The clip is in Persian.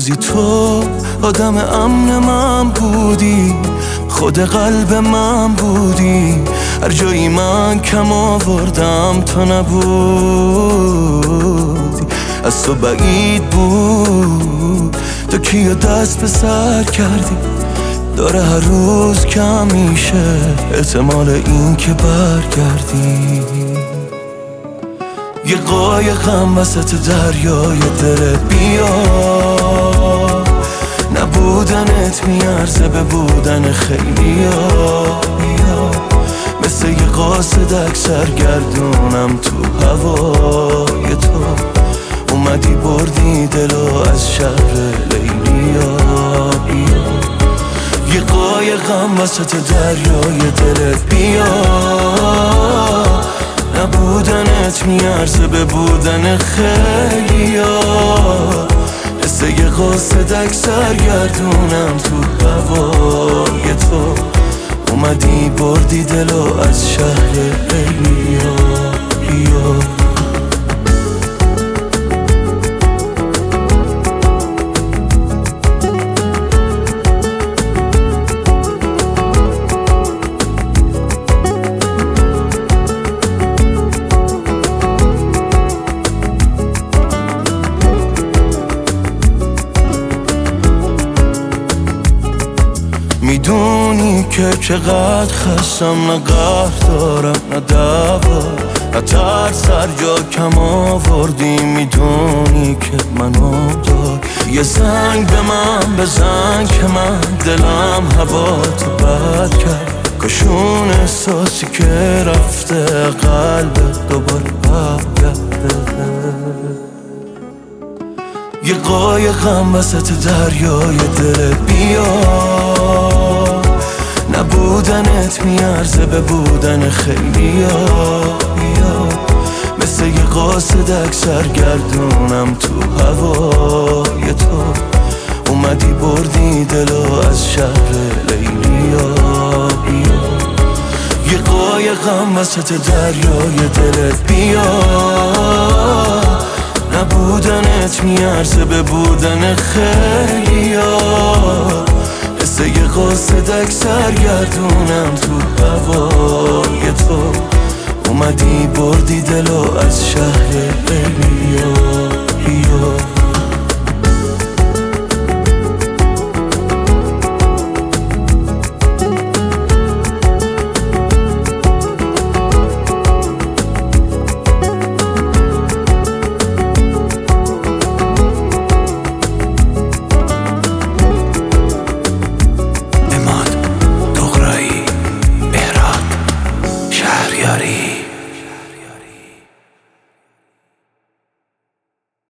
روزی تو آدم امن من بودی، خود قلب من بودی، هر جایی من کم آوردم تو نبودی. از تو بعید بود تو کیو دست به سر کردی، داره هر روز کم میشه احتمال این که برگردی. یه قایقم وسط دریای دلت بیا، نبودنت میارزه به بودن خیلیا. بیا مثل یه قاصدک سرگردونم تو هوای تو، اومدی بردی دلو از شهر لیلیا. بیا یه قایقم وسط دریای دلت بیا، نبودنت میارزه به بودن خیلیا. مثل یه قاصدک سرگردونم تو هوای تو، اومدی بردی دلو از شهر لیلیا. بیا میدونی که چقدر خستم، نه قهر دارم نه دوا، نه ترس سر جا کم آوردی. میدونی که منو دار، یه زنگ به من بزن که من دلم هوا تو بد کرد. کشون احساسی که رفته قلبت دوباره برگرده. یه قایقم وسط دریای دلت بیا، نبودنت میارزه به بودن خیلیا. بیا مثل یه قاصدک سرگردونم تو هوای تو، اومدی بردی دلو از شهر لیلیا. بیا یه قایقم وسط دریای دلت بیا، نبودنت میارزه به بودن خیلیا. مثل یه قاصدک سرگردونم تو هوای تو، اومدی بردی دلو از شهر لیلیا.